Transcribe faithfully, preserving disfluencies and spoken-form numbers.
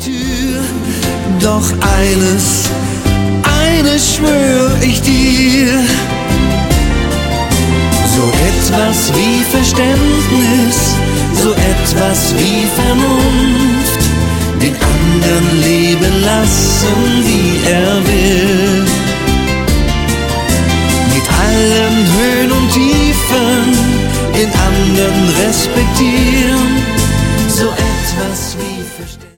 Tür. Doch eines, eines schwör ich dir: so etwas wie Verständnis, so etwas wie Vernunft, den anderen leben lassen, wie er will. Mit allen Höhen und Tiefen den anderen respektieren, so